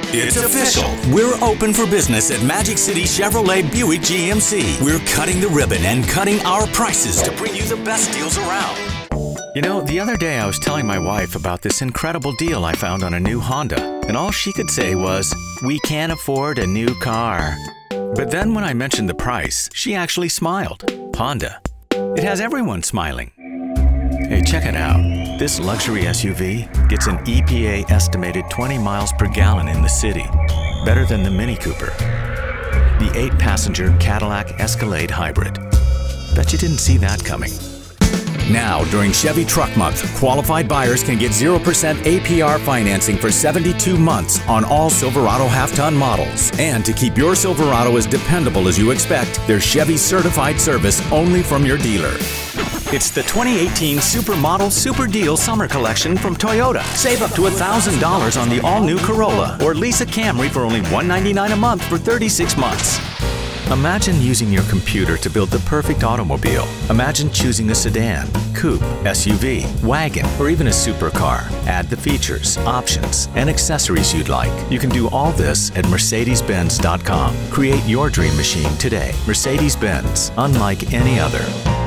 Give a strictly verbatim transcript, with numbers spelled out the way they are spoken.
It's official. We're open for business at Magic City Chevrolet Buick G M C. We're cutting the ribbon and cutting our prices to bring you the best deals around. You know, the other day I was telling my wife about this incredible deal I found on a new Honda, and all she could say was, "We can't afford a new car." But then when I mentioned the price, she actually smiled. Honda. It has everyone smiling. Hey, check it out. This luxury S U V gets an E P A estimated twenty miles per gallon in the city. Better than the Mini Cooper. The eight-passenger Cadillac Escalade Hybrid. Bet you didn't see that coming. Now, during Chevy Truck Month, qualified buyers can get zero percent A P R financing for seventy-two months on all Silverado half-ton models. And to keep your Silverado as dependable as you expect, there's Chevy certified service only from your dealer. It's the twenty eighteen Supermodel Super Deal Summer Collection from Toyota. Save up to one thousand dollars on the all-new Corolla or lease a Camry for only one hundred ninety-nine dollars a month for thirty-six months. Imagine using your computer to build the perfect automobile. Imagine choosing a sedan, coupe, S U V, wagon, or even a supercar. Add the features, options, and accessories you'd like. You can do all this at Mercedes Benz dot com. Create your dream machine today. Mercedes-Benz, unlike any other.